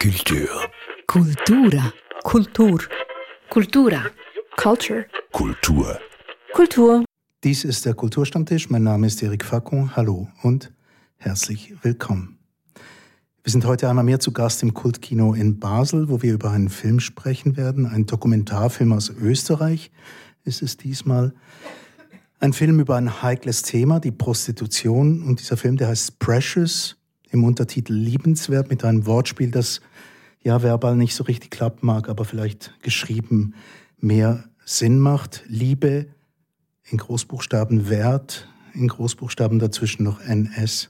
Kultur. Kultura. Kultur. Kultura. Culture. Kultur. Kultur. Dies ist der Kulturstammtisch. Mein Name ist Eric Facon. Hallo und herzlich willkommen. Wir sind heute einmal mehr zu Gast im Kultkino in Basel, wo wir über einen Film sprechen werden. Ein Dokumentarfilm aus Österreich ist es diesmal. Ein Film über ein heikles Thema, die Prostitution. Und dieser Film, der heißt Precious, im Untertitel Liebenswert, mit einem Wortspiel, das ja verbal nicht so richtig klappen mag, aber vielleicht geschrieben mehr Sinn macht. Liebe in Großbuchstaben, Wert in Großbuchstaben, dazwischen noch NS.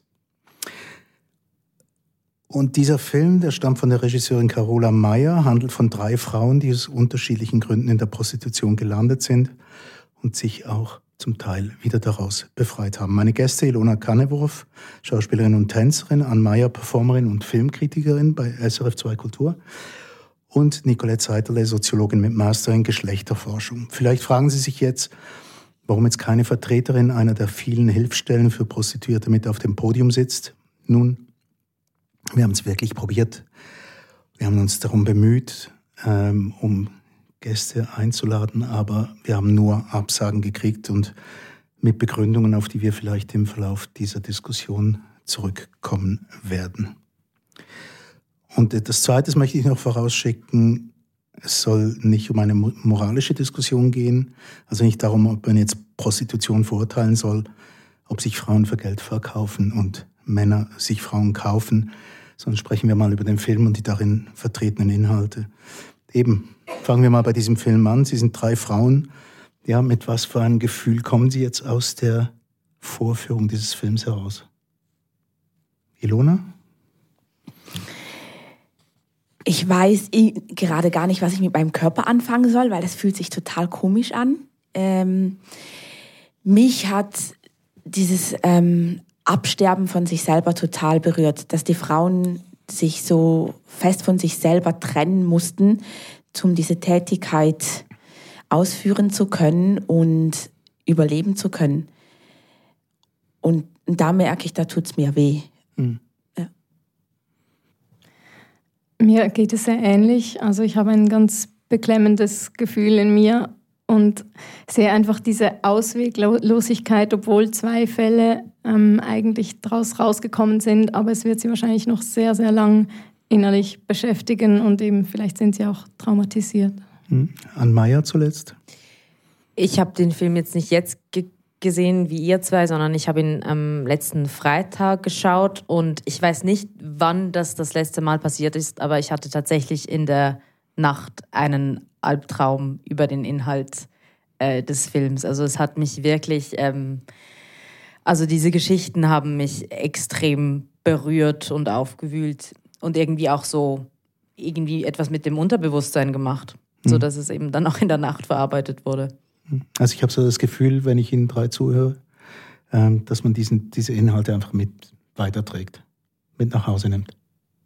Und dieser Film, der stammt von der Regisseurin Carola Meyer, handelt von 3 Frauen, die aus unterschiedlichen Gründen in der Prostitution gelandet sind und sich auch zum Teil wieder daraus befreit haben. Meine Gäste: Ilona Kannewurf, Schauspielerin und Tänzerin, Ann Meyer, Performerin und Filmkritikerin bei SRF 2 Kultur, und Nicolette Seiterle, Soziologin mit Master in Geschlechterforschung. Vielleicht fragen Sie sich jetzt, warum jetzt keine Vertreterin einer der vielen Hilfsstellen für Prostituierte mit auf dem Podium sitzt. Nun, wir haben es wirklich probiert. Wir haben uns darum bemüht, um Gäste einzuladen, aber wir haben nur Absagen gekriegt und mit Begründungen, auf die wir vielleicht im Verlauf dieser Diskussion zurückkommen werden. Und das Zweite möchte ich noch vorausschicken: Es soll nicht um eine moralische Diskussion gehen, also nicht darum, ob man jetzt Prostitution verurteilen soll, ob sich Frauen für Geld verkaufen und Männer sich Frauen kaufen, sondern sprechen wir mal über den Film und die darin vertretenen Inhalte. Eben, fangen wir mal bei diesem Film an. Sie sind 3 Frauen. Ja, mit was für einem Gefühl kommen Sie jetzt aus der Vorführung dieses Films heraus? Ilona? Ich weiß gerade gar nicht, was ich mit meinem Körper anfangen soll, weil das fühlt sich total komisch an. Mich hat dieses Absterben von sich selber total berührt, dass die Frauen sich so fest von sich selber trennen mussten, um diese Tätigkeit ausführen zu können und überleben zu können. Und da merke ich, da tut es mir weh. Mhm. Ja. Mir geht es sehr ähnlich. Also ich habe ein ganz beklemmendes Gefühl in mir und sehe einfach diese Ausweglosigkeit, obwohl 2 Fälle eigentlich daraus rausgekommen sind, aber es wird sie wahrscheinlich noch sehr, sehr lang innerlich beschäftigen und eben vielleicht sind sie auch traumatisiert. Ann Meyer zuletzt. Ich habe den Film jetzt nicht jetzt gesehen wie ihr 2, sondern ich habe ihn am letzten Freitag geschaut und ich weiß nicht, wann das letzte Mal passiert ist, aber ich hatte tatsächlich in der Nacht einen Albtraum über den Inhalt des Films. Also es hat mich wirklich, also diese Geschichten haben mich extrem berührt und aufgewühlt und irgendwie auch so etwas mit dem Unterbewusstsein gemacht, sodass es eben dann auch in der Nacht verarbeitet wurde. Also ich habe so das Gefühl, wenn ich Ihnen 3 zuhöre, dass man diese Inhalte einfach mit weiterträgt, mit nach Hause nimmt.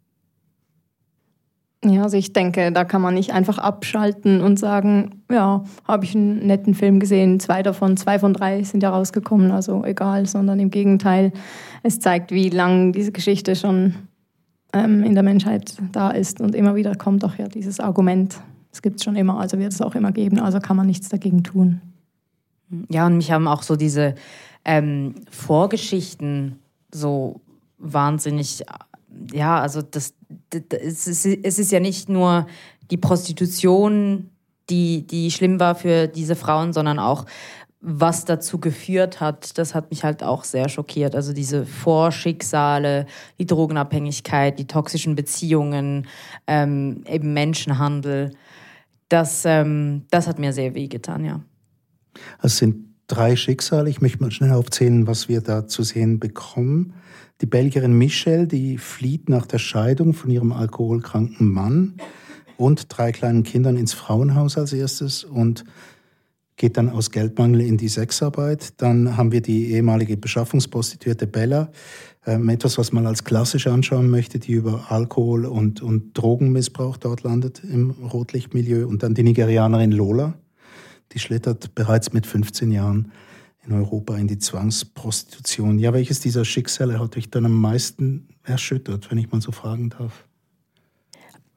Ja, also ich denke, da kann man nicht einfach abschalten und sagen, ja, habe ich einen netten Film gesehen, 2 von 3 sind ja rausgekommen, also egal, sondern im Gegenteil, es zeigt, wie lang diese Geschichte schon in der Menschheit da ist und immer wieder kommt auch ja dieses Argument, es gibt es schon immer, also wird es auch immer geben, also kann man nichts dagegen tun. Ja, und mich haben auch so diese Vorgeschichten so wahnsinnig, ja, also es ist ja nicht nur die Prostitution, die schlimm war für diese Frauen, sondern auch, was dazu geführt hat, das hat mich halt auch sehr schockiert. Also diese Vorschicksale, die Drogenabhängigkeit, die toxischen Beziehungen, eben Menschenhandel, das hat mir sehr wehgetan, ja. Es sind 3 Schicksale. Ich möchte mal schnell aufzählen, was wir da zu sehen bekommen. Die Belgierin Michelle, die flieht nach der Scheidung von ihrem alkoholkranken Mann und 3 kleinen Kindern ins Frauenhaus als erstes und geht dann aus Geldmangel in die Sexarbeit. Dann haben wir die ehemalige Beschaffungsprostituierte Bella, etwas, was man als klassisch anschauen möchte, die über Alkohol und Drogenmissbrauch dort landet im Rotlichtmilieu. Und dann die Nigerianerin Lola, die schlittert bereits mit 15 Jahren in Europa in die Zwangsprostitution. Ja, welches dieser Schicksale hat euch dann am meisten erschüttert, wenn ich mal so fragen darf?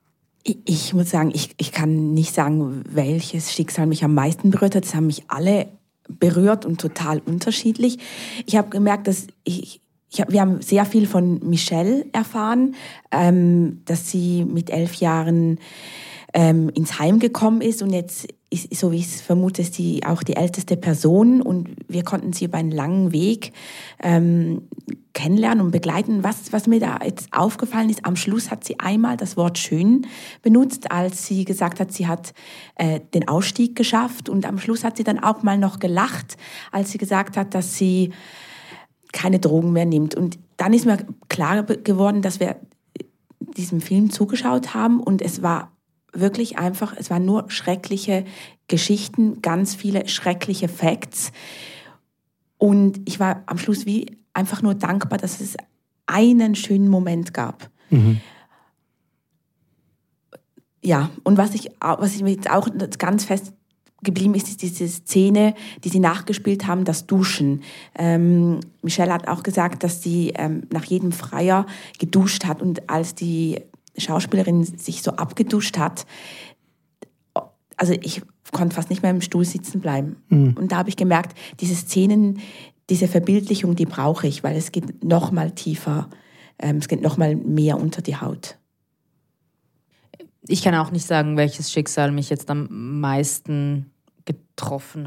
Ich muss sagen, ich kann nicht sagen, welches Schicksal mich am meisten berührt hat. Es haben mich alle berührt und total unterschiedlich. Ich habe gemerkt, dass wir haben sehr viel von Michelle erfahren, dass sie mit 11 Jahren ins Heim gekommen ist und jetzt ist, so wie ich es vermute, ist sie auch die älteste Person und wir konnten sie über einen langen Weg kennenlernen und begleiten. Was mir da jetzt aufgefallen ist, am Schluss hat sie einmal das Wort schön benutzt, als sie gesagt hat, sie hat den Ausstieg geschafft und am Schluss hat sie dann auch mal noch gelacht, als sie gesagt hat, dass sie keine Drogen mehr nimmt. Und dann ist mir klar geworden, dass wir diesem Film zugeschaut haben und es war wirklich einfach, es waren nur schreckliche Geschichten, ganz viele schreckliche Facts. Und ich war am Schluss wie einfach nur dankbar, dass es einen schönen Moment gab. Mhm. Ja, und was ich mir jetzt auch ganz fest geblieben ist diese Szene, die sie nachgespielt haben, das Duschen. Michelle hat auch gesagt, dass sie nach jedem Freier geduscht hat und als die Schauspielerin sich so abgeduscht hat, also ich konnte fast nicht mehr im Stuhl sitzen bleiben. Mhm. Und da habe ich gemerkt, diese Szenen, diese Verbildlichung, die brauche ich, weil es geht noch mal tiefer, es geht noch mal mehr unter die Haut. Ich kann auch nicht sagen, welches Schicksal mich jetzt am meisten betroffen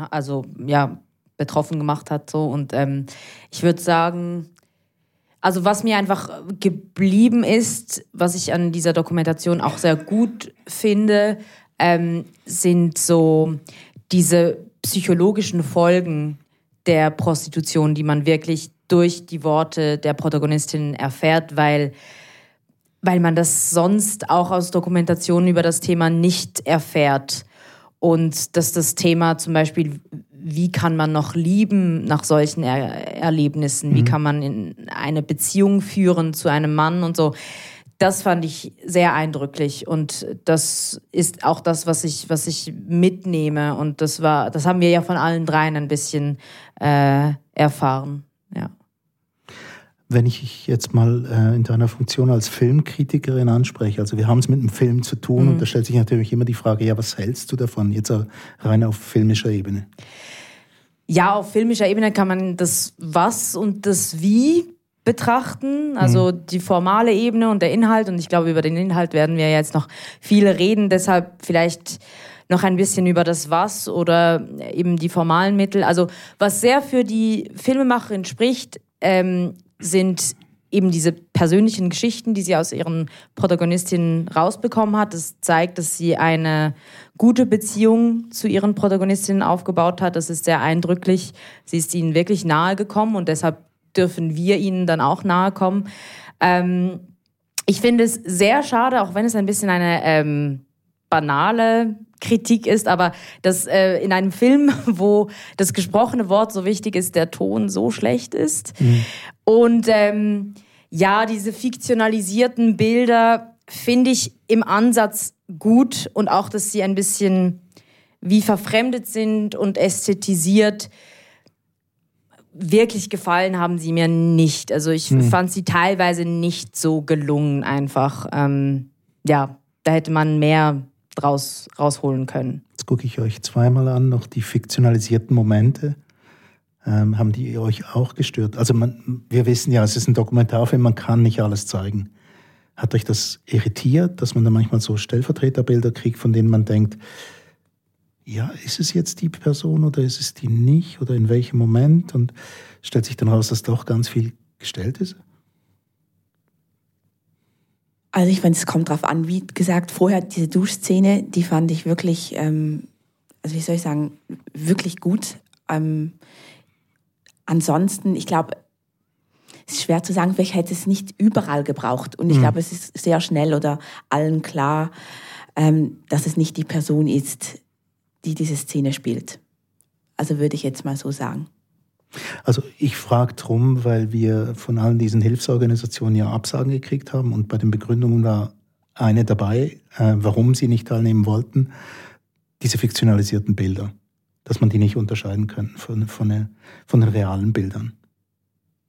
gemacht hat. So. Und ich würde sagen, also was mir einfach geblieben ist, was ich an dieser Dokumentation auch sehr gut finde, sind so diese psychologischen Folgen der Prostitution, die man wirklich durch die Worte der Protagonistin erfährt, weil man das sonst auch aus Dokumentationen über das Thema nicht erfährt. Und dass das Thema zum Beispiel, wie kann man noch lieben nach solchen Erlebnissen? Wie kann man in eine Beziehung führen zu einem Mann und so? Das fand ich sehr eindrücklich und das ist auch das, was ich mitnehme und das haben wir ja von allen dreien ein bisschen erfahren. Ja. Wenn ich jetzt mal in deiner Funktion als Filmkritikerin anspreche, also wir haben es mit einem Film zu tun und da stellt sich natürlich immer die Frage, ja, was hältst du davon, jetzt rein auf filmischer Ebene? Ja, auf filmischer Ebene kann man das Was und das Wie betrachten, also die formale Ebene und der Inhalt und ich glaube, über den Inhalt werden wir jetzt noch viel reden, deshalb vielleicht noch ein bisschen über das Was oder eben die formalen Mittel. Also was sehr für die Filmemacherin spricht, sind eben diese persönlichen Geschichten, die sie aus ihren Protagonistinnen rausbekommen hat. Das zeigt, dass sie eine gute Beziehung zu ihren Protagonistinnen aufgebaut hat. Das ist sehr eindrücklich. Sie ist ihnen wirklich nahe gekommen und deshalb dürfen wir ihnen dann auch nahe kommen. Ich finde es sehr schade, auch wenn es ein bisschen eine banale Kritik ist, aber dass in einem Film, wo das gesprochene Wort so wichtig ist, der Ton so schlecht ist. Mhm. Und diese fiktionalisierten Bilder finde ich im Ansatz gut und auch, dass sie ein bisschen wie verfremdet sind und ästhetisiert. Wirklich gefallen haben sie mir nicht. Also ich fand sie teilweise nicht so gelungen einfach. Da hätte man mehr rausholen können. Jetzt gucke ich euch zweimal an, noch die fiktionalisierten Momente. Haben die euch auch gestört? Also wir wissen ja, es ist ein Dokumentarfilm, man kann nicht alles zeigen. Hat euch das irritiert, dass man da manchmal so Stellvertreterbilder kriegt, von denen man denkt, ja, ist es jetzt die Person oder ist es die nicht oder in welchem Moment? Und stellt sich dann raus, dass doch ganz viel gestellt ist? Also ich finde, es kommt drauf an. Wie gesagt, vorher diese Duschszene, die fand ich wirklich, wirklich gut. Ansonsten, ich glaube, es ist schwer zu sagen, vielleicht hätte es nicht überall gebraucht. Und ich glaube, es ist sehr schnell oder allen klar, dass es nicht die Person ist, die diese Szene spielt. Also würde ich jetzt mal so sagen. Also ich frage drum, weil wir von allen diesen Hilfsorganisationen ja Absagen gekriegt haben und bei den Begründungen war eine dabei, warum sie nicht teilnehmen wollten, diese fiktionalisierten Bilder, dass man die nicht unterscheiden könnte von den realen Bildern.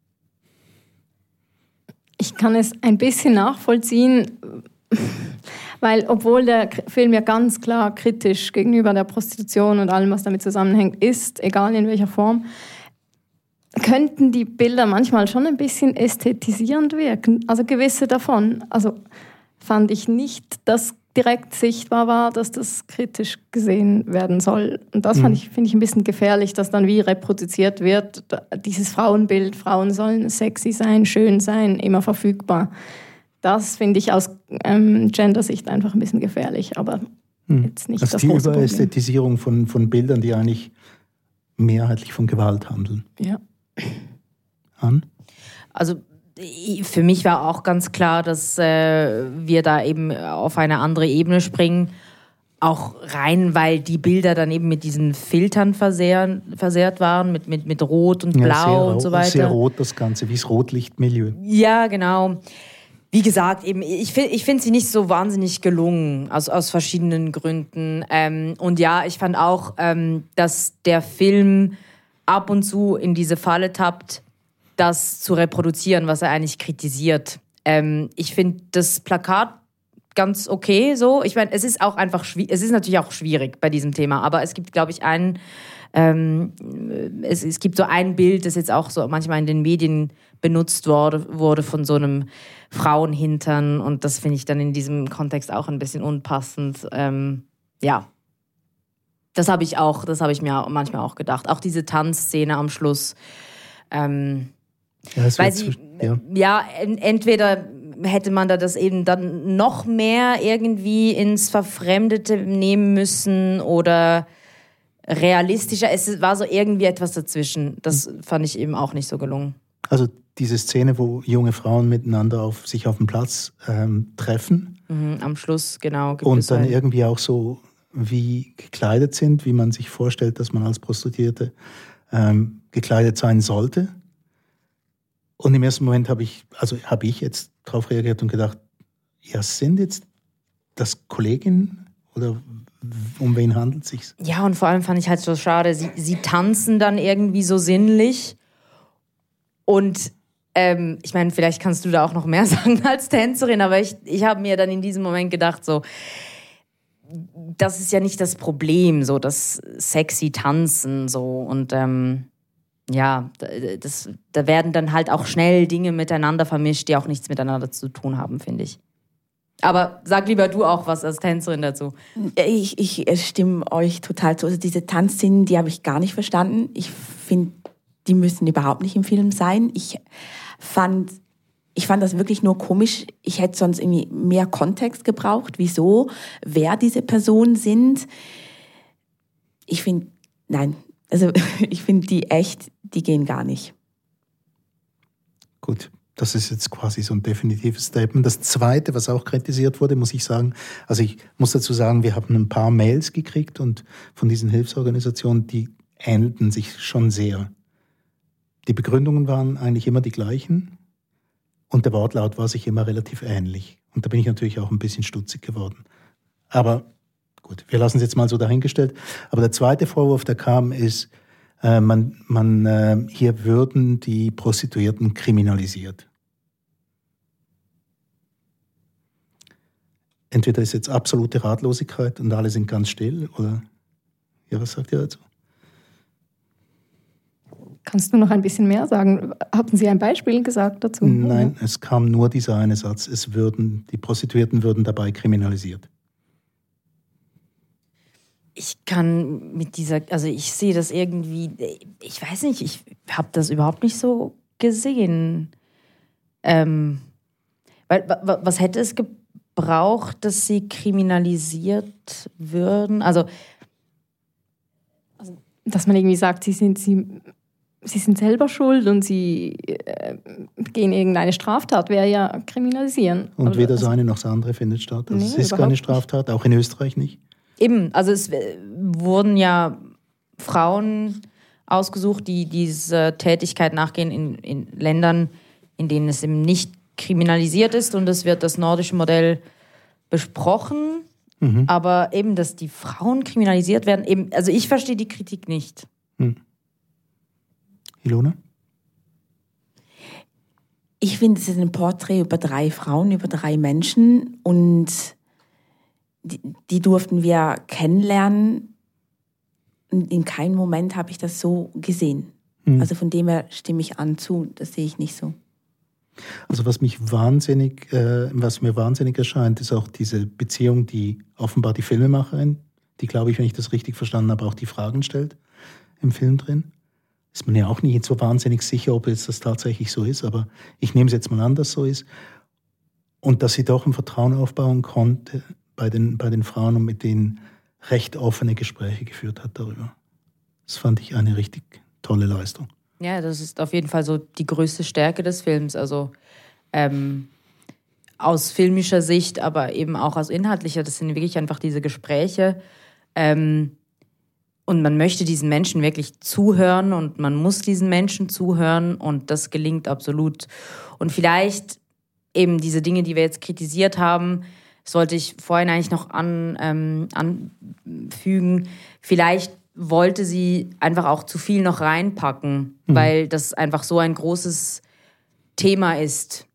Ich kann es ein bisschen nachvollziehen, Weil obwohl der Film ja ganz klar kritisch gegenüber der Prostitution und allem, was damit zusammenhängt, ist, egal in welcher Form, könnten die Bilder manchmal schon ein bisschen ästhetisierend wirken. Also gewisse davon. Also fand ich nicht, dass direkt sichtbar war, dass das kritisch gesehen werden soll. Und das finde ich ein bisschen gefährlich, dass dann wie reproduziert wird, dieses Frauenbild, Frauen sollen sexy sein, schön sein, immer verfügbar. Das finde ich aus Gendersicht einfach ein bisschen gefährlich, aber jetzt nicht das große Problem. Die Überästhetisierung von Bildern, die eigentlich mehrheitlich von Gewalt handeln. Ja. Ann? Also für mich war auch ganz klar, dass wir da eben auf eine andere Ebene springen. Auch rein, weil die Bilder dann eben mit diesen Filtern versehrt waren, mit Rot und Blau und so weiter. Sehr rot das Ganze, wie das Rotlichtmilieu. Ja, genau. Wie gesagt, eben, ich finde sie nicht so wahnsinnig gelungen, aus verschiedenen Gründen. Und ja, ich fand auch, dass der Film ab und zu in diese Falle tappt, das zu reproduzieren, was er eigentlich kritisiert. Ich finde das Plakat ganz okay so. Ich meine, es ist natürlich auch schwierig bei diesem Thema, aber es gibt, glaube ich, es gibt so ein Bild, das jetzt auch so manchmal in den Medien benutzt wurde von so einem Frauenhintern, und das finde ich dann in diesem Kontext auch ein bisschen unpassend. Ja, das habe ich mir manchmal auch gedacht. Auch diese Tanzszene am Schluss. Weil sie, entweder hätte man da das eben dann noch mehr irgendwie ins Verfremdete nehmen müssen oder realistischer. Es war so irgendwie etwas dazwischen. Das fand ich eben auch nicht so gelungen. Also diese Szene, wo junge Frauen miteinander sich auf dem Platz treffen. Am Schluss, genau. Und dann irgendwie auch so wie gekleidet sind, wie man sich vorstellt, dass man als Prostituierte gekleidet sein sollte. Und im ersten Moment habe ich jetzt darauf reagiert und gedacht, ja, sind jetzt das Kolleginnen oder um wen handelt es sich? Ja, und vor allem fand ich halt so schade, sie tanzen dann irgendwie so sinnlich. Und ich meine, vielleicht kannst du da auch noch mehr sagen als Tänzerin, aber ich habe mir dann in diesem Moment gedacht, so, das ist ja nicht das Problem, so das sexy Tanzen, so, und ja, da werden dann halt auch schnell Dinge miteinander vermischt, die auch nichts miteinander zu tun haben, finde ich. Aber sag lieber du auch was als Tänzerin dazu. Ich stimme euch total zu. Also diese Tanzszenen, die habe ich gar nicht verstanden. Ich finde, die müssen überhaupt nicht im Film sein. Ich fand das wirklich nur komisch. Ich hätte sonst irgendwie mehr Kontext gebraucht. Wieso? Wer diese Personen sind? Ich finde die gehen gar nicht. Gut, das ist jetzt quasi so ein definitives Statement. Das Zweite, was auch kritisiert wurde, muss ich sagen, also ich muss dazu sagen, wir haben ein paar Mails gekriegt und von diesen Hilfsorganisationen, die ähnelten sich schon sehr. Die Begründungen waren eigentlich immer die gleichen und der Wortlaut war sich immer relativ ähnlich. Und da bin ich natürlich auch ein bisschen stutzig geworden. Aber gut, wir lassen es jetzt mal so dahingestellt. Aber der zweite Vorwurf, der kam, ist, hier würden die Prostituierten kriminalisiert. Entweder ist jetzt absolute Ratlosigkeit und alle sind ganz still, oder ja, was sagt ihr dazu? Kannst du noch ein bisschen mehr sagen? Hatten Sie ein Beispiel gesagt dazu? Nein, es kam nur dieser eine Satz, die Prostituierten würden dabei kriminalisiert. Ich kann ich sehe das irgendwie, ich weiß nicht, ich habe das überhaupt nicht so gesehen. Weil, was hätte es gebraucht, dass sie kriminalisiert würden? Also dass man irgendwie sagt, sie sind selber schuld und sie begehen irgendeine Straftat, wäre ja kriminalisieren. Und weder das eine noch das andere findet statt. Also es ist keine Straftat, auch in Österreich nicht. Eben, also es wurden ja Frauen ausgesucht, die dieser Tätigkeit nachgehen in Ländern, in denen es eben nicht kriminalisiert ist, und es wird das nordische Modell besprochen, aber eben, dass die Frauen kriminalisiert werden, eben, also ich verstehe die Kritik nicht. Ilona? Ich finde, es ist ein Porträt über 3 Frauen, über 3 Menschen, und die durften wir kennenlernen. Und in keinem Moment habe ich das so gesehen. Also von dem her stimme ich zu, das sehe ich nicht so. Also was mir wahnsinnig erscheint, ist auch diese Beziehung, die offenbar die Filmemacherin, die, glaube ich, wenn ich das richtig verstanden habe, auch die Fragen stellt im Film drin. Ist man ja auch nicht so wahnsinnig sicher, ob jetzt das tatsächlich so ist, aber ich nehme es jetzt mal an, dass so ist. Und dass sie doch ein Vertrauen aufbauen konnte bei den Frauen und mit denen recht offene Gespräche geführt hat darüber. Das fand ich eine richtig tolle Leistung. Ja, das ist auf jeden Fall so die größte Stärke des Films. Also aus filmischer Sicht, aber eben auch aus inhaltlicher. Das sind wirklich einfach diese Gespräche. Und man möchte diesen Menschen wirklich zuhören und man muss diesen Menschen zuhören und das gelingt absolut. Und vielleicht eben diese Dinge, die wir jetzt kritisiert haben, das wollte ich vorhin eigentlich noch anfügen. Vielleicht wollte sie einfach auch zu viel noch reinpacken, weil das einfach so ein großes Thema ist.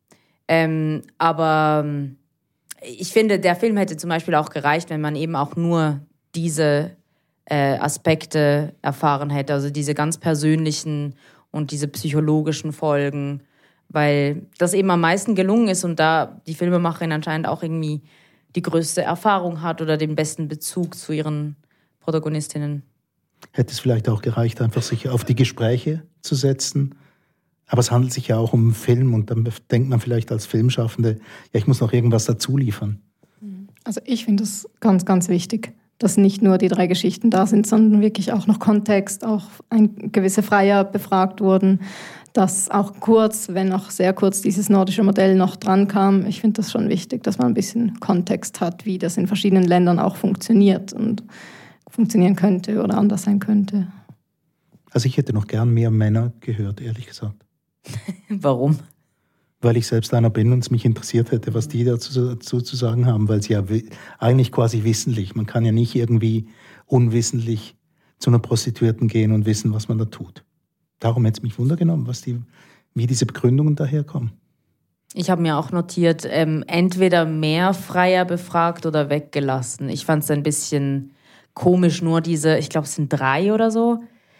Aber ich finde, der Film hätte zum Beispiel auch gereicht, wenn man eben auch nur diese Aspekte erfahren hätte, also diese ganz persönlichen und diese psychologischen Folgen, weil das eben am meisten gelungen ist und da die Filmemacherin anscheinend auch irgendwie die größte Erfahrung hat oder den besten Bezug zu ihren Protagonistinnen. Hätte es vielleicht auch gereicht, einfach sich auf die Gespräche zu setzen. Aber es handelt sich ja auch um einen Film und dann denkt man vielleicht als Filmschaffende, ja, ich muss noch irgendwas dazu liefern. Also ich finde es ganz, ganz wichtig, dass nicht nur die 3 Geschichten da sind, sondern wirklich auch noch Kontext, auch gewisse Freier befragt wurden, dass auch kurz, wenn auch sehr kurz, dieses nordische Modell noch dran kam. Ich finde das schon wichtig, dass man ein bisschen Kontext hat, wie das in verschiedenen Ländern auch funktioniert und funktionieren könnte oder anders sein könnte. Also ich hätte noch gern mehr Männer gehört, ehrlich gesagt. Warum? Weil ich selbst einer bin und es mich interessiert hätte, was die dazu zu sagen haben, weil sie ja eigentlich quasi wissentlich, man kann ja nicht irgendwie unwissentlich zu einer Prostituierten gehen und wissen, was man da tut. Darum hätte es mich wundergenommen, wie diese Begründungen daherkommen. Ich habe mir auch notiert, entweder mehr Freier befragt oder weggelassen. Ich fand es ein bisschen komisch, nur diese, ich glaube es sind 3 oder so.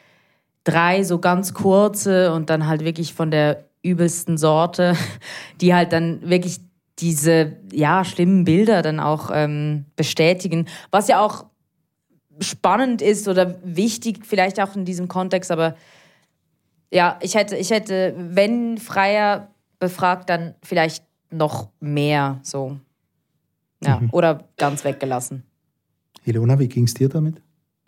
3 so ganz kurze und dann halt wirklich von der übelsten Sorte, die halt dann wirklich diese schlimmen Bilder dann auch bestätigen. Was ja auch spannend ist oder wichtig vielleicht auch in diesem Kontext, aber ja, ich hätte, wenn Freier befragt, dann vielleicht noch mehr so. Ja, oder ganz weggelassen. Ilona, wie ging es dir damit?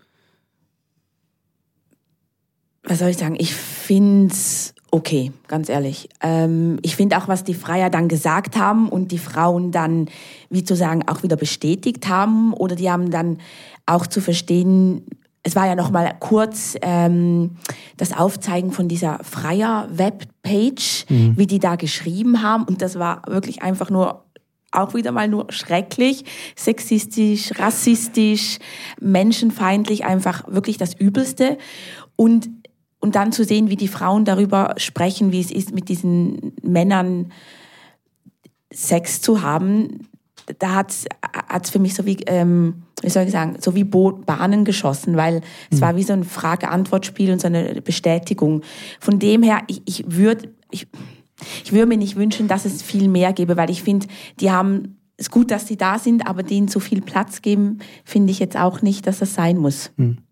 Was soll ich sagen? Ich finde es okay, ganz ehrlich. Ich finde auch, was die Freier dann gesagt haben und die Frauen dann, wie zu sagen, auch wieder bestätigt haben oder die haben dann auch zu verstehen, es war ja noch mal kurz das Aufzeigen von dieser Freier-Webpage, wie die da geschrieben haben und das war wirklich einfach nur auch wieder mal nur schrecklich, sexistisch, rassistisch, menschenfeindlich, einfach wirklich das Übelste. Und dann zu sehen, wie die Frauen darüber sprechen, wie es ist, mit diesen Männern Sex zu haben, da hat's für mich so wie, wie soll ich sagen, so wie Bahnen geschossen, weil es war wie so ein Frage-Antwort-Spiel und so eine Bestätigung. Von dem her, ich würde mir nicht wünschen, dass es viel mehr gäbe, weil ich finde, die haben, es ist gut, dass sie da sind, aber denen so viel Platz geben, finde ich jetzt auch nicht, dass das sein muss.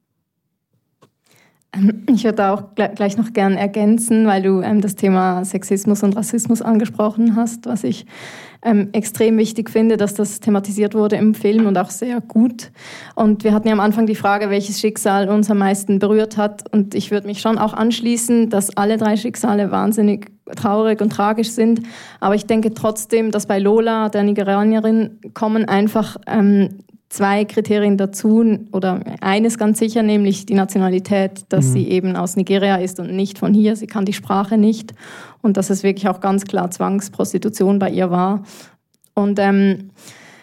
Ich würde auch gleich noch gern ergänzen, weil du das Thema Sexismus und Rassismus angesprochen hast, was ich extrem wichtig finde, dass das thematisiert wurde im Film und auch sehr gut. Und wir hatten ja am Anfang die Frage, welches Schicksal uns am meisten berührt hat. Und ich würde mich schon auch anschließen, dass alle 3 Schicksale wahnsinnig traurig und tragisch sind. Aber ich denke trotzdem, dass bei Lola, der Nigerianerin, kommen einfach 2 Kriterien dazu, oder eines ganz sicher, nämlich die Nationalität, dass sie eben aus Nigeria ist und nicht von hier. Sie kann die Sprache nicht und dass es wirklich auch ganz klar Zwangsprostitution bei ihr war. Und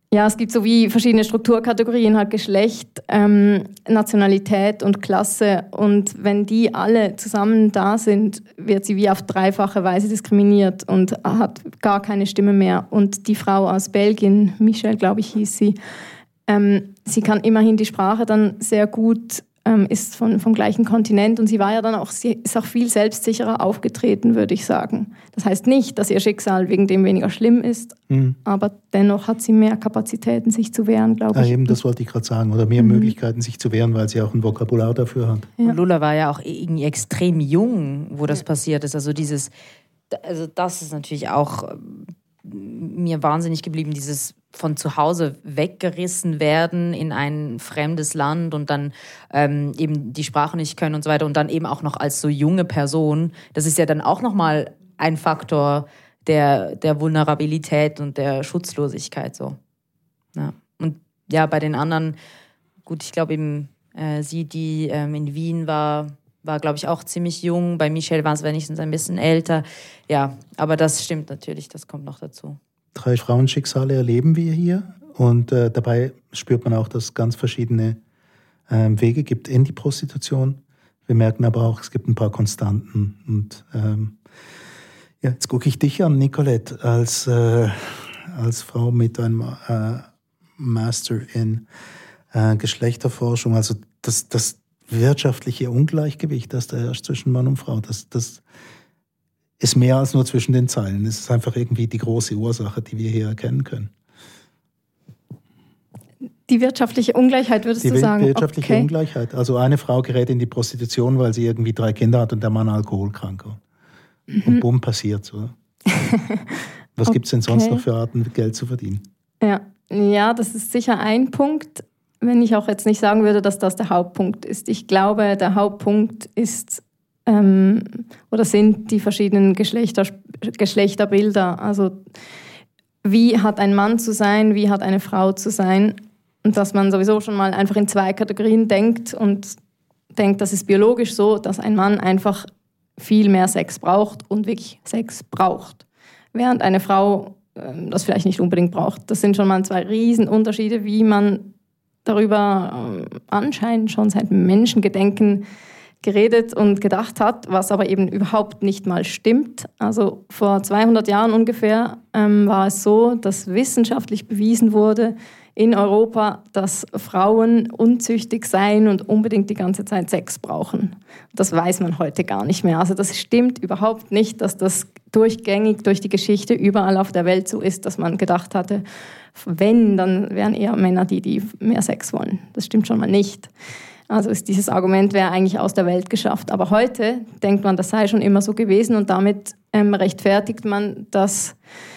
Ja, es gibt so wie verschiedene Strukturkategorien, halt Geschlecht, Nationalität und Klasse. Und wenn die alle zusammen da sind, wird sie wie auf dreifache Weise diskriminiert und hat gar keine Stimme mehr. Und die Frau aus Belgien, Michelle, glaube ich, hieß sie, sie kann immerhin die Sprache dann sehr gut, ist vom gleichen Kontinent und sie ist auch viel selbstsicherer aufgetreten, würde ich sagen. Das heißt nicht, dass ihr Schicksal wegen dem weniger schlimm ist, aber dennoch hat sie mehr Kapazitäten, sich zu wehren, glaube ich. Eben, das wollte ich gerade sagen. Oder mehr Möglichkeiten, sich zu wehren, weil sie auch ein Vokabular dafür hat. Ja. Lula war ja auch irgendwie extrem jung, wo das passiert ist. Also das ist natürlich auch mir wahnsinnig geblieben, dieses von zu Hause weggerissen werden in ein fremdes Land und dann eben die Sprache nicht können und so weiter und dann eben auch noch als so junge Person. Das ist ja dann auch nochmal ein Faktor der Vulnerabilität und der Schutzlosigkeit. So. Ja. Und ja, bei den anderen, gut, ich glaube eben sie, die in Wien war, glaube ich, auch ziemlich jung. Bei Michelle war es wenigstens ein bisschen älter. Ja, aber das stimmt natürlich, das kommt noch dazu. 3 Frauenschicksale erleben wir hier und dabei spürt man auch, dass es ganz verschiedene Wege gibt in die Prostitution. Wir merken aber auch, es gibt ein paar Konstanten. Und ja, jetzt gucke ich dich an, Nicolette, als Frau mit einem Master in Geschlechterforschung. Also das wirtschaftliche Ungleichgewicht, das da herrscht zwischen Mann und Frau, das ist mehr als nur zwischen den Zeilen. Es ist einfach irgendwie die große Ursache, die wir hier erkennen können. Die wirtschaftliche Ungleichheit, würdest du sagen? Die wirtschaftliche Ungleichheit. Also eine Frau gerät in die Prostitution, weil sie irgendwie 3 Kinder hat und der Mann alkoholkrank. Und bumm, passiert's, oder? Was gibt's denn sonst noch für Arten, Geld zu verdienen? Ja, das ist sicher ein Punkt, wenn ich auch jetzt nicht sagen würde, dass das der Hauptpunkt ist. Ich glaube, der Hauptpunkt ist oder sind die verschiedenen Geschlechterbilder. Also wie hat ein Mann zu sein, wie hat eine Frau zu sein? Und dass man sowieso schon mal einfach in 2 Kategorien denkt und denkt, das ist biologisch so, dass ein Mann einfach viel mehr Sex braucht und wirklich Sex braucht. Während eine Frau das vielleicht nicht unbedingt braucht. Das sind schon mal 2 Riesenunterschiede, wie man darüber anscheinend schon seit Menschengedenken geredet und gedacht hat, was aber eben überhaupt nicht mal stimmt. Also vor 200 Jahren ungefähr war es so, dass wissenschaftlich bewiesen wurde in Europa, dass Frauen unzüchtig seien und unbedingt die ganze Zeit Sex brauchen. Das weiß man heute gar nicht mehr. Also das stimmt überhaupt nicht, dass das durchgängig durch die Geschichte überall auf der Welt so ist, dass man gedacht hatte, wenn, dann wären eher Männer die mehr Sex wollen. Das stimmt schon mal nicht. Also ist dieses Argument wäre eigentlich aus der Welt geschafft. Aber heute denkt man, das sei schon immer so gewesen und damit rechtfertigt man, dass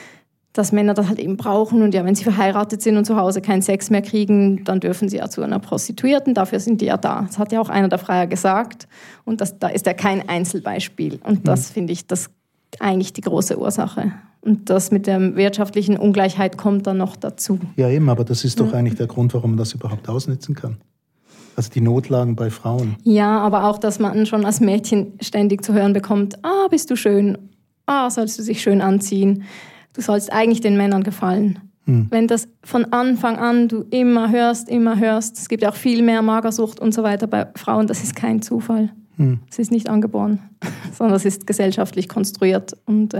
Männer das halt eben brauchen und ja, wenn sie verheiratet sind und zu Hause keinen Sex mehr kriegen, dann dürfen sie ja zu einer Prostituierten, dafür sind die ja da. Das hat ja auch einer der Freier gesagt und da ist ja kein Einzelbeispiel und das finde ich das eigentlich die große Ursache. Und das mit der wirtschaftlichen Ungleichheit kommt dann noch dazu. Ja eben, aber das ist doch eigentlich der Grund, warum man das überhaupt ausnutzen kann. Also die Notlagen bei Frauen. Ja, aber auch, dass man schon als Mädchen ständig zu hören bekommt, bist du schön, sollst du dich schön anziehen, du sollst eigentlich den Männern gefallen. Wenn das von Anfang an du immer hörst, es gibt ja auch viel mehr Magersucht und so weiter bei Frauen, das ist kein Zufall. Es ist nicht angeboren, sondern es ist gesellschaftlich konstruiert und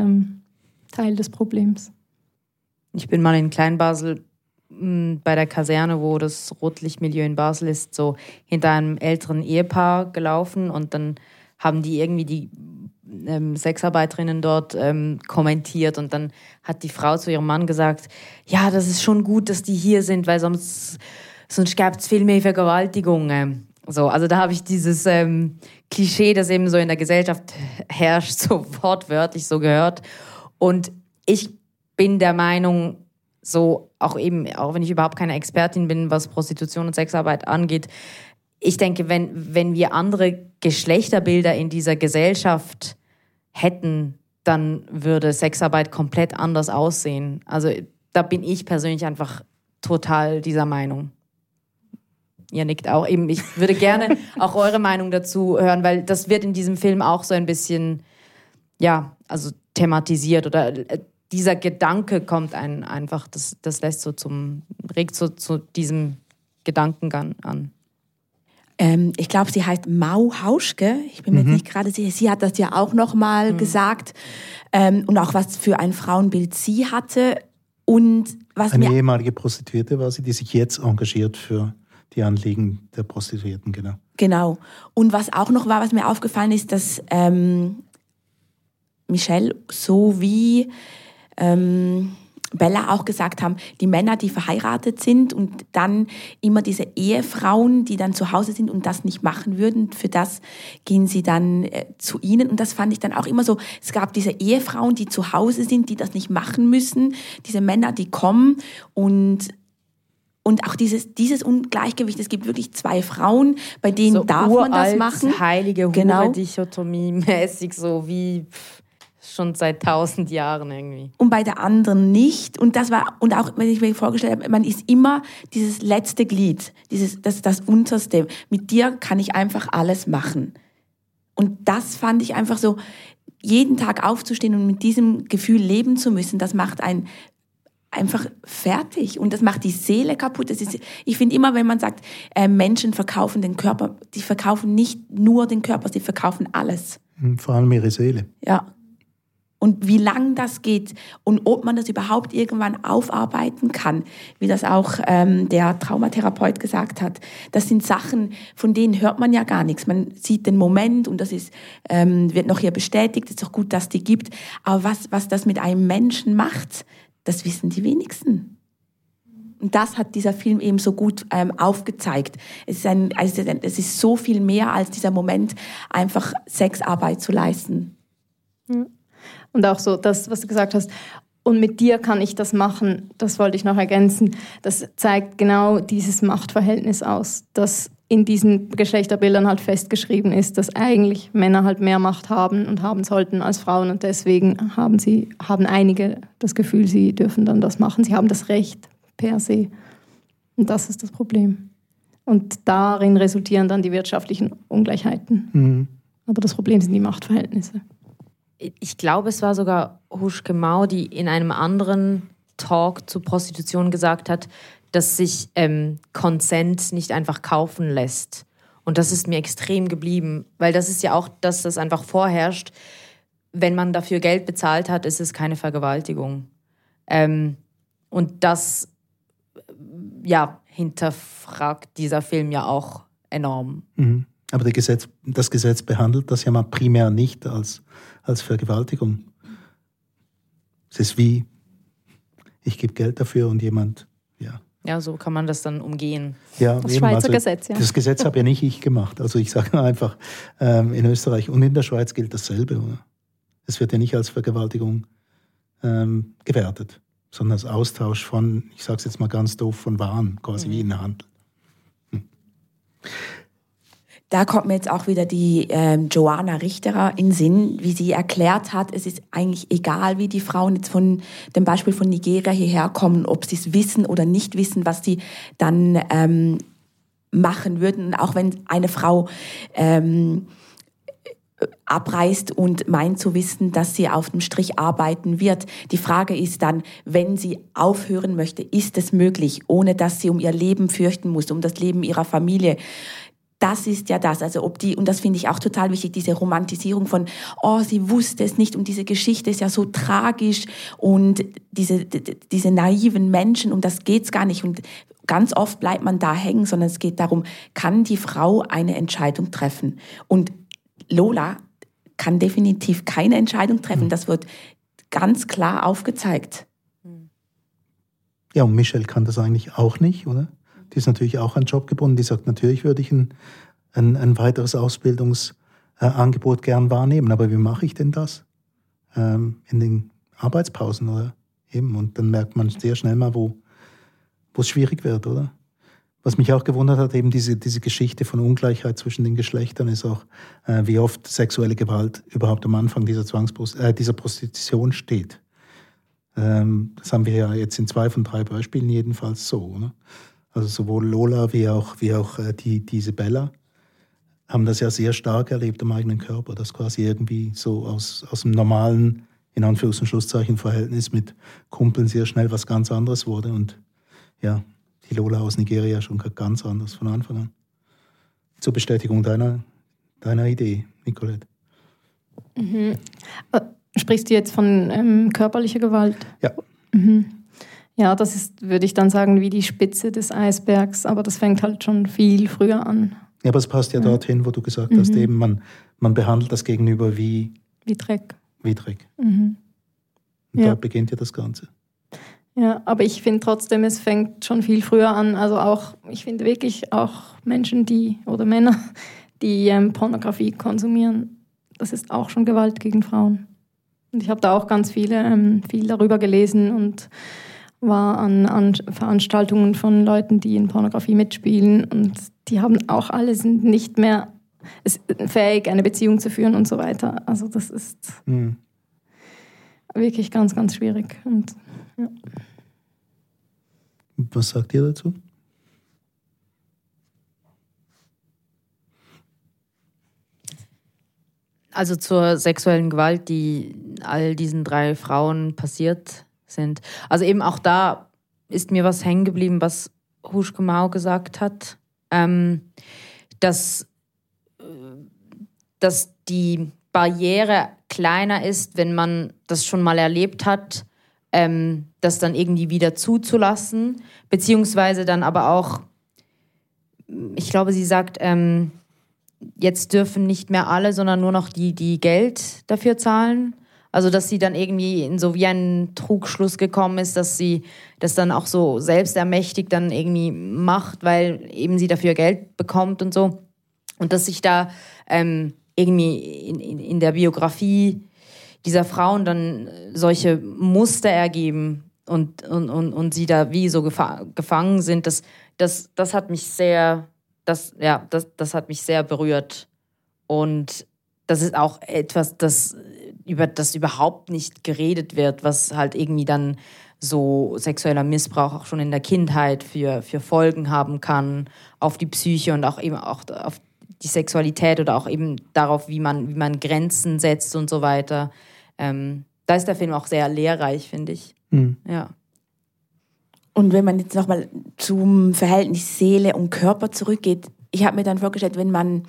Teil des Problems. Ich bin mal in Kleinbasel bei der Kaserne, wo das Rotlichtmilieu in Basel ist, so hinter einem älteren Ehepaar gelaufen und dann haben die irgendwie die Sexarbeiterinnen dort kommentiert und dann hat die Frau zu ihrem Mann gesagt, ja, das ist schon gut, dass die hier sind, weil sonst gäbe es viel mehr Vergewaltigungen. So, also da habe ich dieses Klischee, das eben so in der Gesellschaft herrscht, so wortwörtlich so gehört. Und ich bin der Meinung, so auch wenn ich überhaupt keine Expertin bin, was Prostitution und Sexarbeit angeht, ich denke, wenn wir andere Geschlechterbilder in dieser Gesellschaft hätten, dann würde Sexarbeit komplett anders aussehen. Also da bin ich persönlich einfach total dieser Meinung. Ihr nickt auch. Eben, ich würde gerne auch eure Meinung dazu hören, weil das wird in diesem Film auch so ein bisschen, ja, also thematisiert oder dieser Gedanke kommt einen einfach, das lässt regt so zu diesem Gedankengang an. Ich glaube, sie heißt Mau Hauschke. Ich bin mir jetzt nicht gerade sicher. Sie hat das ja auch nochmal gesagt. Und auch was für ein Frauenbild sie hatte. Und was eine ehemalige Prostituierte war sie, die sich jetzt engagiert für die Anliegen der Prostituierten, genau. Genau. Und was auch noch war, was mir aufgefallen ist, dass Michelle sowie Bella auch gesagt haben, die Männer, die verheiratet sind und dann immer diese Ehefrauen, die dann zu Hause sind und das nicht machen würden, für das gehen sie dann zu ihnen. Und das fand ich dann auch immer so, es gab diese Ehefrauen, die zu Hause sind, die das nicht machen müssen, diese Männer, die kommen und auch dieses Ungleichgewicht, es gibt wirklich 2 Frauen, bei denen so darf man das machen. Heilige Hure-Dichotomie mäßig, so wie schon seit 1000 Jahren irgendwie. Und bei der anderen nicht. Und auch, wenn ich mir vorgestellt habe, man ist immer dieses letzte Glied, das Unterste. Mit dir kann ich einfach alles machen. Und das fand ich einfach so, jeden Tag aufzustehen und mit diesem Gefühl leben zu müssen, das macht einen einfach fertig und das macht die Seele kaputt. Ich finde immer, wenn man sagt, Menschen verkaufen den Körper, die verkaufen nicht nur den Körper, sie verkaufen alles. Vor allem ihre Seele. Ja. Und wie lang das geht und ob man das überhaupt irgendwann aufarbeiten kann, wie das auch der Traumatherapeut gesagt hat. Das sind Sachen, von denen hört man ja gar nichts. Man sieht den Moment und das wird noch hier bestätigt. Es ist doch gut, dass es die gibt. Aber was das mit einem Menschen macht, das wissen die wenigsten. Und das hat dieser Film eben so gut aufgezeigt. Es ist so viel mehr als dieser Moment, einfach Sexarbeit zu leisten. Ja. Und auch so das, was du gesagt hast, und mit dir kann ich das machen, das wollte ich noch ergänzen. Das zeigt genau dieses Machtverhältnis aus, das in diesen Geschlechterbildern halt festgeschrieben ist, dass eigentlich Männer halt mehr Macht haben und haben sollten als Frauen. Und deswegen haben einige das Gefühl, sie dürfen dann das machen. Sie haben das Recht per se. Und das ist das Problem. Und darin resultieren dann die wirtschaftlichen Ungleichheiten. Mhm. Aber das Problem sind die Machtverhältnisse. Ich glaube, es war sogar Hauschke Mau, die in einem anderen Talk zur Prostitution gesagt hat, dass sich Consent nicht einfach kaufen lässt. Und das ist mir extrem geblieben, weil das ist ja auch, dass das einfach vorherrscht. Wenn man dafür Geld bezahlt hat, ist es keine Vergewaltigung. Und das hinterfragt dieser Film ja auch enorm. Mhm. Aber das Gesetz behandelt das ja mal primär nicht als Vergewaltigung. Es ist wie, ich gebe Geld dafür und jemand, ja. Ja, so kann man das dann umgehen. Ja, das Schweizer Gesetz, ja. Das Gesetz habe ja nicht ich gemacht. Also ich sage einfach, in Österreich und in der Schweiz gilt dasselbe. Oder? Es wird ja nicht als Vergewaltigung gewertet, sondern als Austausch von, ich sage es jetzt mal ganz doof, von Waren, quasi wie in der Handel. Da kommt mir jetzt auch wieder die Joanna Richterer in den Sinn, wie sie erklärt hat, es ist eigentlich egal, wie die Frauen jetzt von dem Beispiel von Nigeria hierher kommen, ob sie es wissen oder nicht wissen, was sie dann machen würden. Und auch wenn eine Frau abreist und meint zu wissen, dass sie auf dem Strich arbeiten wird. Die Frage ist dann, wenn sie aufhören möchte, ist es möglich, ohne dass sie um ihr Leben fürchten muss, um das Leben ihrer Familie. Das ist ja das, also und das finde ich auch total wichtig, diese Romantisierung von, sie wusste es nicht und diese Geschichte ist ja so tragisch und diese naiven Menschen, um das geht's gar nicht und ganz oft bleibt man da hängen, sondern es geht darum, kann die Frau eine Entscheidung treffen? Und Lola kann definitiv keine Entscheidung treffen, das wird ganz klar aufgezeigt. Ja, und Michelle kann das eigentlich auch nicht, oder? Die ist natürlich auch an Job gebunden. Die sagt, natürlich würde ich ein weiteres Ausbildungsangebot gern wahrnehmen. Aber wie mache ich denn das? In den Arbeitspausen, oder? Eben. Und dann merkt man sehr schnell mal, wo es schwierig wird, oder? Was mich auch gewundert hat, eben diese Geschichte von Ungleichheit zwischen den Geschlechtern, ist auch, wie oft sexuelle Gewalt überhaupt am Anfang dieser Prostitution steht. Das haben wir ja jetzt in 2 von 3 Beispielen jedenfalls so, oder? Also sowohl Lola wie auch diese Bella haben das ja sehr stark erlebt am eigenen Körper, dass quasi irgendwie so aus dem normalen, in Anführungs- und Schlusszeichen Verhältnis mit Kumpeln sehr schnell was ganz anderes wurde. Und ja, die Lola aus Nigeria schon ganz anders von Anfang an. Zur Bestätigung deiner Idee, Nicolette. Mhm. Sprichst du jetzt von körperlicher Gewalt? Ja. Mhm. Ja, das ist, würde ich dann sagen, wie die Spitze des Eisbergs, aber das fängt halt schon viel früher an. Ja, aber es passt ja dorthin, wo du gesagt hast, eben man behandelt das Gegenüber wie Dreck. Wie Dreck. Mhm. Und dort beginnt ja das Ganze. Ja, aber ich finde trotzdem, es fängt schon viel früher an. Also auch, ich finde wirklich auch Menschen, oder Männer, die Pornografie konsumieren, das ist auch schon Gewalt gegen Frauen. Und ich habe da auch ganz viel darüber gelesen und war an Veranstaltungen von Leuten, die in Pornografie mitspielen. Und die haben auch alle, sind nicht mehr fähig, eine Beziehung zu führen und so weiter. Also das ist wirklich ganz, ganz schwierig. Und, ja. Was sagt ihr dazu? Also zur sexuellen Gewalt, die all diesen 3 Frauen passiert sind. Also eben auch da ist mir was hängen geblieben, was Huschke Mau gesagt hat, dass die Barriere kleiner ist, wenn man das schon mal erlebt hat, das dann irgendwie wieder zuzulassen, beziehungsweise dann aber auch, ich glaube, sie sagt, jetzt dürfen nicht mehr alle, sondern nur noch die Geld dafür zahlen. Also, dass sie dann irgendwie in so wie einen Trugschluss gekommen ist, dass sie das dann auch so selbstermächtigt dann irgendwie macht, weil eben sie dafür Geld bekommt und so. Und dass sich da irgendwie in der Biografie dieser Frauen dann solche Muster ergeben und sie da wie so gefangen sind, das hat mich sehr, das hat mich sehr berührt. Und das ist auch etwas, über das überhaupt nicht geredet wird, was halt irgendwie dann so sexueller Missbrauch auch schon in der Kindheit für Folgen haben kann auf die Psyche und auch eben auch auf die Sexualität oder auch eben darauf, wie man Grenzen setzt und so weiter. Da ist der Film auch sehr lehrreich, finde ich. Ja. Und wenn man jetzt nochmal zum Verhältnis Seele und Körper zurückgeht, ich habe mir dann vorgestellt, wenn man,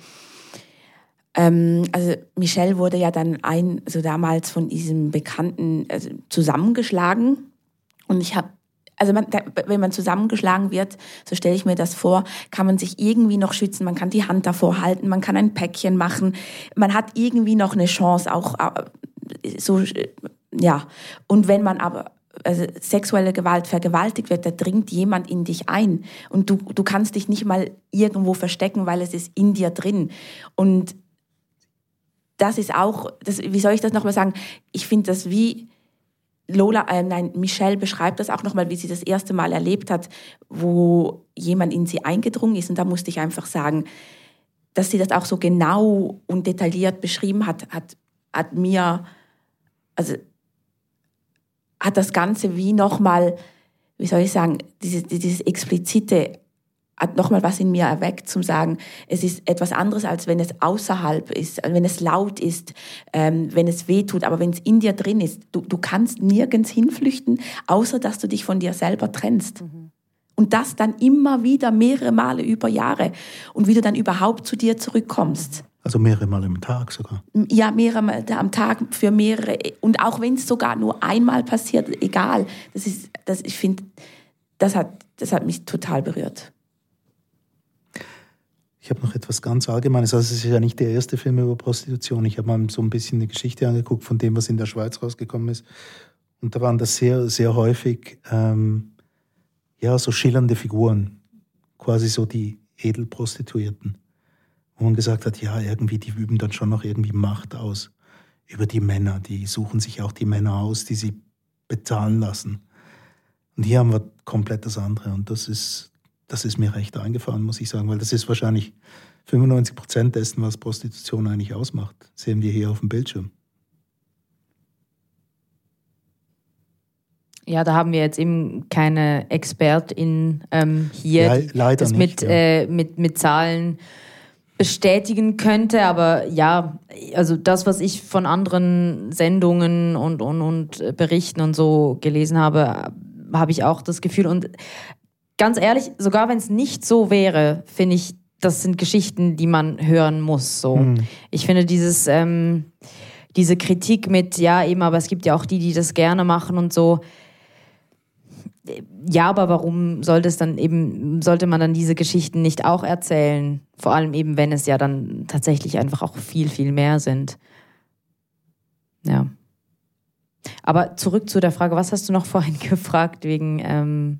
also Michelle wurde ja dann damals von diesem Bekannten zusammengeschlagen. Und ich habe, also wenn man zusammengeschlagen wird, so stelle ich mir das vor, kann man sich irgendwie noch schützen. Man kann die Hand davor halten, man kann ein Päckchen machen. Man hat irgendwie noch eine Chance, auch so, ja. Und wenn man aber sexuelle Gewalt vergewaltigt wird, da dringt jemand in dich ein. Und du kannst dich nicht mal irgendwo verstecken, weil es ist in dir drin. Und das ist auch, wie soll ich das nochmal sagen? Ich finde das wie Michelle beschreibt das auch nochmal, wie sie das erste Mal erlebt hat, wo jemand in sie eingedrungen ist. Und da musste ich einfach sagen, dass sie das auch so genau und detailliert beschrieben hat mir, also hat das Ganze wie nochmal, wie soll ich sagen, dieses Explizite hat nochmal was in mir erweckt, zum sagen, es ist etwas anderes, als wenn es außerhalb ist, wenn es laut ist, wenn es wehtut, aber wenn es in dir drin ist, du kannst nirgends hinflüchten, außer dass du dich von dir selber trennst. Und das dann immer wieder, mehrere Male über Jahre und wie du dann überhaupt zu dir zurückkommst. Also mehrere Mal am Tag sogar? Ja, mehrere Mal am Tag für mehrere. Und auch wenn es sogar nur einmal passiert, egal. Ich finde, das hat mich total berührt. Ich habe noch etwas ganz Allgemeines. Also es ist ja nicht der erste Film über Prostitution. Ich habe mal so ein bisschen eine Geschichte angeguckt von dem, was in der Schweiz rausgekommen ist. Und da waren das sehr, sehr häufig so schillernde Figuren. Quasi so die Edelprostituierten. Wo man gesagt hat, ja, irgendwie, die üben dann schon noch irgendwie Macht aus über die Männer. Die suchen sich auch die Männer aus, die sie bezahlen lassen. Und hier haben wir komplett das andere. Und das ist mir recht eingefahren, muss ich sagen, weil das ist wahrscheinlich 95% dessen, was Prostitution eigentlich ausmacht. Das sehen wir hier auf dem Bildschirm. Ja, da haben wir jetzt eben keine ExpertInnen hier, Leider das nicht, mit Zahlen bestätigen könnte, aber ja, also das, was ich von anderen Sendungen und Berichten und so gelesen habe, habe ich auch das Gefühl. Und ganz ehrlich, sogar wenn es nicht so wäre, finde ich, das sind Geschichten, die man hören muss. So. Ich finde diese Kritik mit, ja eben, aber es gibt ja auch die das gerne machen und so. Ja, aber warum sollte man dann diese Geschichten nicht auch erzählen? Vor allem eben, wenn es ja dann tatsächlich einfach auch viel, viel mehr sind. Ja. Aber zurück zu der Frage, was hast du noch vorhin gefragt wegen,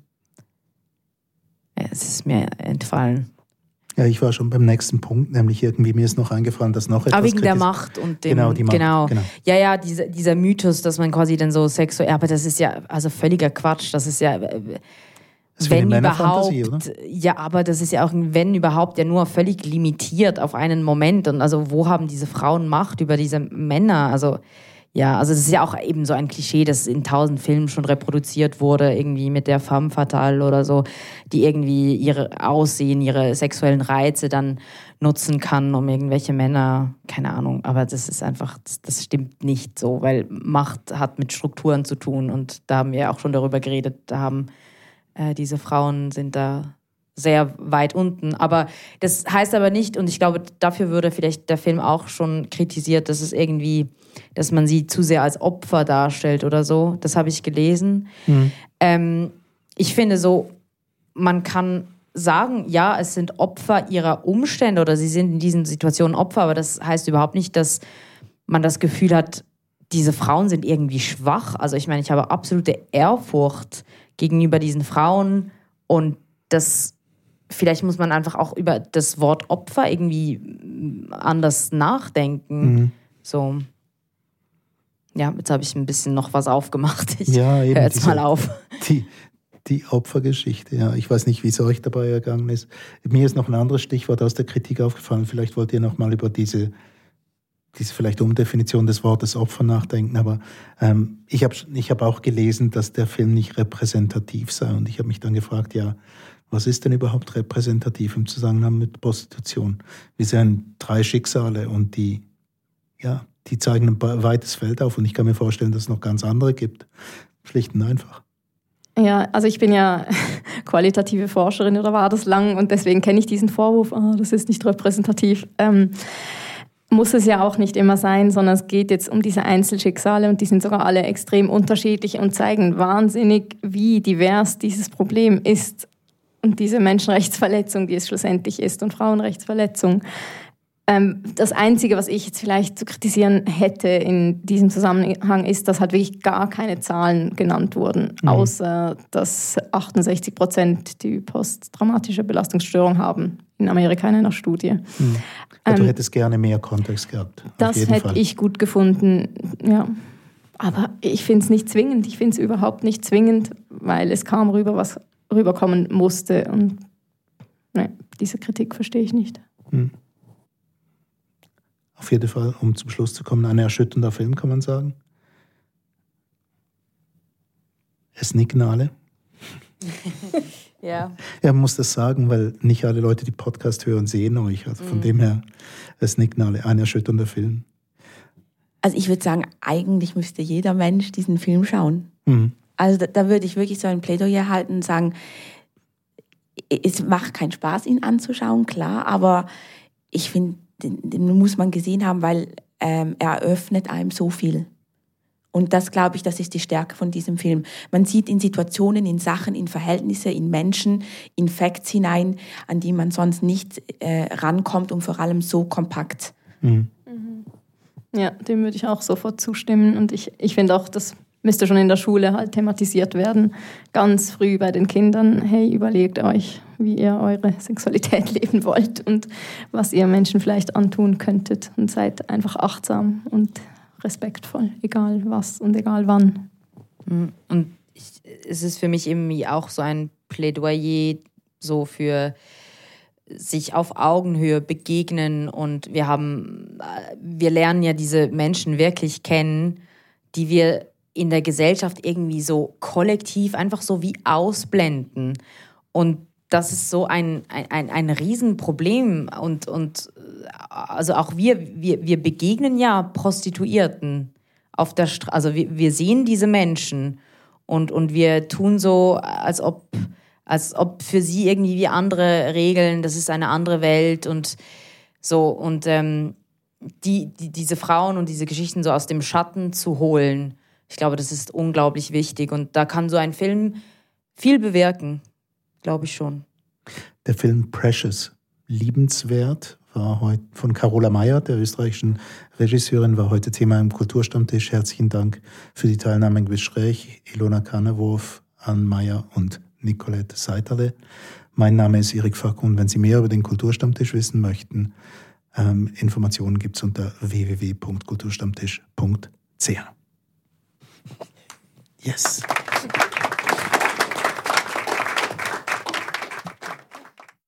es ist mir entfallen. Ja, ich war schon beim nächsten Punkt, nämlich irgendwie mir ist noch eingefallen, dass noch etwas... Aber wegen der Macht und dem... Genau, die Macht. Genau. Ja, dieser Mythos, dass man quasi dann so sexuell... Aber das ist ja also völliger Quatsch. Das ist ja... Das wenn überhaupt... oder? Ja, aber das ist ja auch, wenn überhaupt, ja nur völlig limitiert auf einen Moment. Und also wo haben diese Frauen Macht über diese Männer? Also... Ja, also es ist ja auch eben so ein Klischee, das in 1000 Filmen schon reproduziert wurde, irgendwie mit der femme fatale oder so, die irgendwie ihre Aussehen, ihre sexuellen Reize dann nutzen kann, um irgendwelche Männer, keine Ahnung, aber das ist einfach, das stimmt nicht so, weil Macht hat mit Strukturen zu tun und da haben wir auch schon darüber geredet, da haben diese Frauen sind da sehr weit unten. Aber das heißt aber nicht, und ich glaube, dafür würde vielleicht der Film auch schon kritisiert, dass es irgendwie, dass man sie zu sehr als Opfer darstellt oder so. Das habe ich gelesen. Ich finde so, man kann sagen, ja, es sind Opfer ihrer Umstände oder sie sind in diesen Situationen Opfer, aber das heißt überhaupt nicht, dass man das Gefühl hat, diese Frauen sind irgendwie schwach. Also ich meine, ich habe absolute Ehrfurcht gegenüber diesen Frauen und das vielleicht muss man einfach auch über das Wort Opfer irgendwie anders nachdenken. So. Ja, jetzt habe ich ein bisschen noch was aufgemacht. Ich höre jetzt mal auf. Die Opfergeschichte, ja. Ich weiß nicht, wie es euch dabei ergangen ist. Mir ist noch ein anderes Stichwort aus der Kritik aufgefallen. Vielleicht wollt ihr noch mal über diese vielleicht Umdefinition des Wortes Opfer nachdenken. Aber ich hab auch gelesen, dass der Film nicht repräsentativ sei. Und ich habe mich dann gefragt, ja, was ist denn überhaupt repräsentativ im Zusammenhang mit Prostitution? Wir sehen 3 Schicksale und die zeigen ein weites Feld auf und ich kann mir vorstellen, dass es noch ganz andere gibt. Schlicht und einfach. Ja, also ich bin ja qualitative Forscherin oder war das lang und deswegen kenne ich diesen Vorwurf, das ist nicht repräsentativ. Muss es ja auch nicht immer sein, sondern es geht jetzt um diese Einzelschicksale und die sind sogar alle extrem unterschiedlich und zeigen wahnsinnig, wie divers dieses Problem ist. Und diese Menschenrechtsverletzung, die es schlussendlich ist, und Frauenrechtsverletzung. Das Einzige, was ich jetzt vielleicht zu kritisieren hätte in diesem Zusammenhang, ist, dass halt wirklich gar keine Zahlen genannt wurden, außer dass 68% die posttraumatische Belastungsstörung haben, in Amerika in einer Studie. Ja, du hättest gerne mehr Kontext gehabt. Das hätte ich gut gefunden, ja. Aber ich finde es nicht zwingend. Ich finde es überhaupt nicht zwingend, weil es kam rüber, was rüberkommen musste. Und diese Kritik verstehe ich nicht. Auf jeden Fall, um zum Schluss zu kommen, ein erschütternder Film, kann man sagen. Es nicken alle. Ja. Ja, man muss das sagen, weil nicht alle Leute, die Podcast hören, sehen euch. Also von dem her, es nicken alle. Ein erschütternder Film. Also ich würde sagen, eigentlich müsste jeder Mensch diesen Film schauen. Also da würde ich wirklich so ein Plädoyer halten und sagen, es macht keinen Spaß, ihn anzuschauen, klar, aber ich finde, den muss man gesehen haben, weil er eröffnet einem so viel. Und das, glaube ich, das ist die Stärke von diesem Film. Man sieht in Situationen, in Sachen, in Verhältnisse, in Menschen, in Facts hinein, an die man sonst nicht rankommt und vor allem so kompakt. Ja, dem würde ich auch sofort zustimmen. Und ich finde auch, das müsste schon in der Schule halt thematisiert werden. Ganz früh bei den Kindern. Hey, überlegt euch, wie ihr eure Sexualität leben wollt und was ihr Menschen vielleicht antun könntet. Und seid einfach achtsam und respektvoll, egal was und egal wann. Und es ist für mich irgendwie auch so ein Plädoyer so für sich auf Augenhöhe begegnen und wir lernen ja diese Menschen wirklich kennen, die wir in der Gesellschaft irgendwie so kollektiv einfach so wie ausblenden. Und das ist so ein Riesenproblem. Und also auch wir begegnen ja Prostituierten auf der Straße. Also wir sehen diese Menschen und wir tun so, als ob für sie irgendwie wie andere Regeln, das ist eine andere Welt und so. Und diese Frauen und diese Geschichten so aus dem Schatten zu holen, ich glaube, das ist unglaublich wichtig. Und da kann so ein Film viel bewirken, glaube ich schon. Der Film Precious, liebenswert, war heute von Carola Mayer, der österreichischen Regisseurin, war heute Thema im Kulturstammtisch. Herzlichen Dank für die Teilnahme im Gespräch. Ilona Kannerwurf, Ann Mayer und Nicolette Seiterle. Mein Name ist Erik Fack und wenn Sie mehr über den Kulturstammtisch wissen möchten, Informationen gibt es unter www.kulturstammtisch.ch. Yes.